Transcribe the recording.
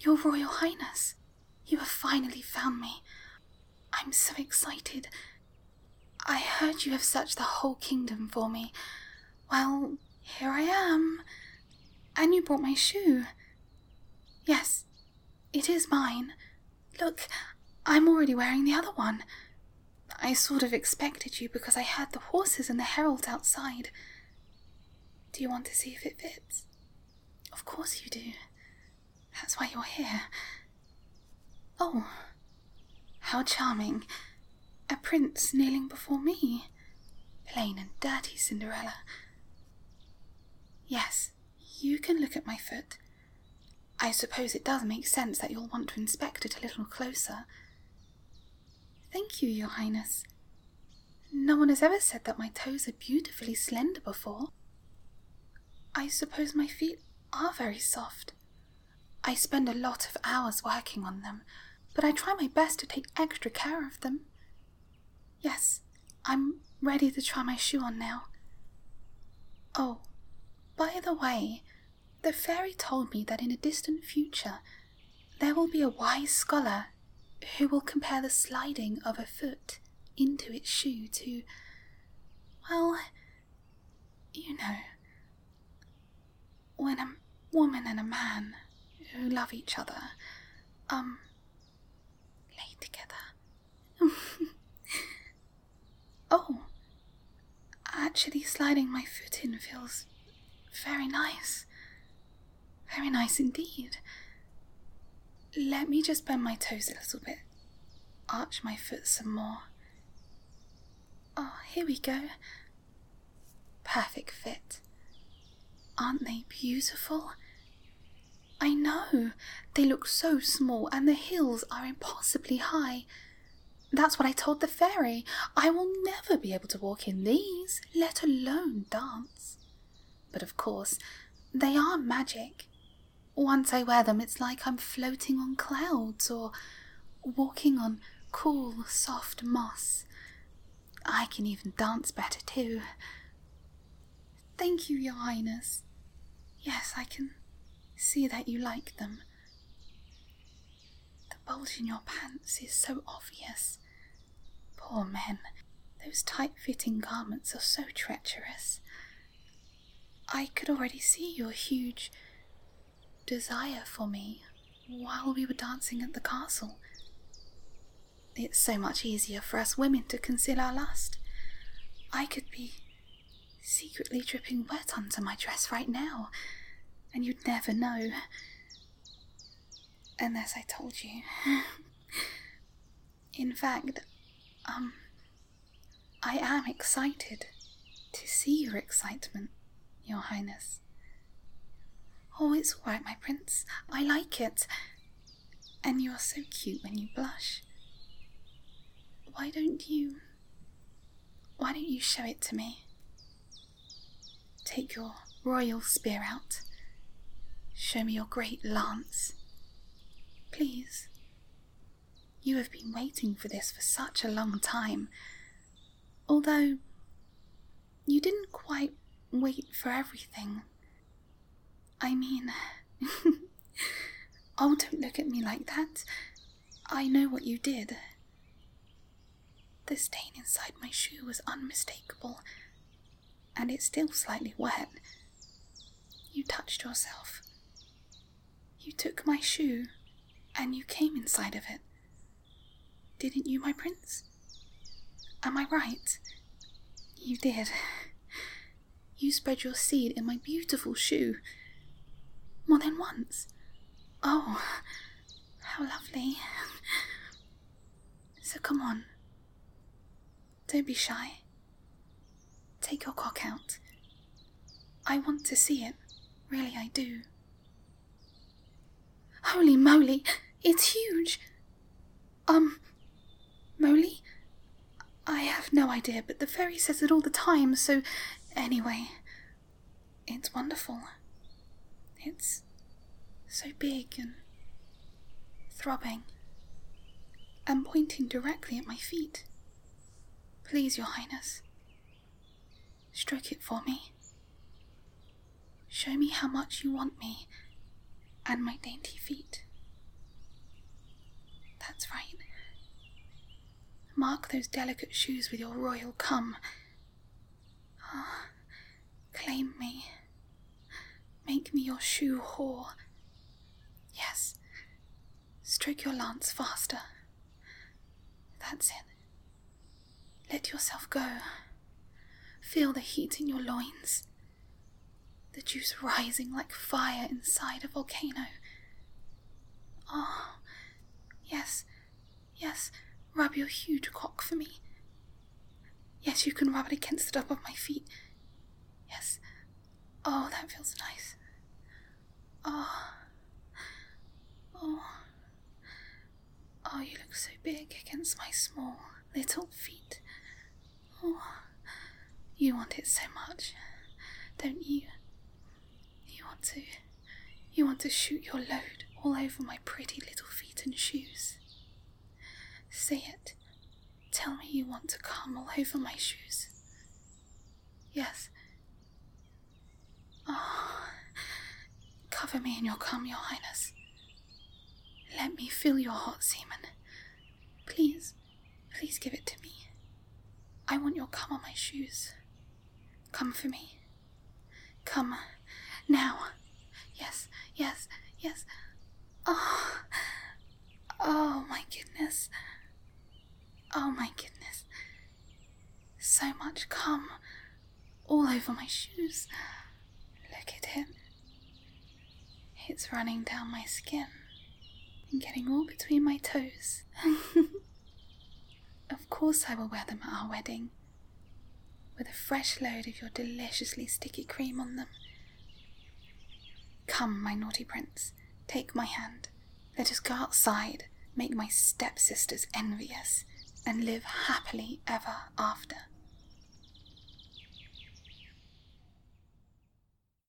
Your Royal Highness, you have finally found me. I'm so excited. I heard you have searched the whole kingdom for me. Well, here I am. And you brought my shoe. Yes, it is mine. Look, I'm already wearing the other one. I sort of expected you because I heard the horses and the herald outside. Do you want to see if it fits? Of course you do. That's why you're here. Oh, how charming. A prince kneeling before me. Plain and dirty Cinderella. Yes, you can look at my foot. I suppose it does make sense that you'll want to inspect it a little closer. Thank you, Your Highness. No one has ever said that my toes are beautifully slender before. I suppose my feet are very soft. I spend a lot of hours working on them, but I try my best to take extra care of them. Yes, I'm ready to try my shoe on now. Oh, by the way, the fairy told me that in a distant future there will be a wise scholar who will compare the sliding of a foot into its shoe to, well, you know, when a woman and a man who love each other, lay together. Oh, actually sliding my foot in feels very nice. Very nice indeed. Let me just bend my toes a little bit. Arch my foot some more. Oh, here we go. Perfect fit. Aren't they beautiful? I know. They look so small and the heels are impossibly high. That's what I told the fairy. I will never be able to walk in these, let alone dance. But of course, they are magic. Once I wear them, it's like I'm floating on clouds or walking on cool, soft moss. I can even dance better too. Thank you, Your Highness. Yes, I can see that you like them. The bulge in your pants is so obvious. Poor men, those tight-fitting garments are so treacherous. I could already see your huge desire for me while we were dancing at the castle. It's so much easier for us women to conceal our lust. I could be secretly dripping wet onto my dress right now, and you'd never know. Unless I told you. In fact, I am excited to see your excitement, Your Highness. Oh, it's all right, my prince. I like it. And you are so cute when you blush. Why don't you show it to me? Take your royal spear out. Show me your great lance. Please. You have been waiting for this for such a long time. Although, you didn't quite wait for everything. I mean, oh, don't look at me like that. I know what you did. The stain inside my shoe was unmistakable, and it's still slightly wet. You touched yourself. You took my shoe, and you came inside of it. Didn't you, my prince? Am I right? You did. You spread your seed in my beautiful shoe. More than once. Oh, how lovely. So come on. Don't be shy. Take your cock out. I want to see it. Really, I do. Holy moly, it's huge. Moly? I have no idea, but the fairy says it all the time, so anyway, it's wonderful. It's so big and throbbing and pointing directly at my feet. Please, Your Highness, stroke it for me. Show me how much you want me and my dainty feet mark those delicate shoes with your royal cum. Ah, claim me. Make me your shoe whore. Yes, stroke your lance faster. That's it. Let yourself go. Feel the heat in your loins. The juice rising like fire inside a volcano. Oh, yes, yes, rub your huge cock for me. Yes, you can rub it against the top of my feet. Yes. Oh, that feels nice. Oh. Oh. Oh, you look so big against my small little feet. Oh. You want it so much, don't you? You want to shoot your load all over my pretty little feet and shoes. Say it. Tell me you want to come all over my shoes. Yes. Oh, cover me in your cum, your highness. Let me feel your hot semen. Please, please give it to me. I want your cum on my shoes. Come for me. Come, now. Yes, yes, yes. Oh, oh my goodness. Oh my goodness. So much cum all over my shoes. Look at it. It's running down my skin and getting all between my toes. Of course I will wear them at our wedding, with a fresh load of your deliciously sticky cream on them. Come, my naughty prince, take my hand. Let us go outside, make my stepsisters envious, and live happily ever after.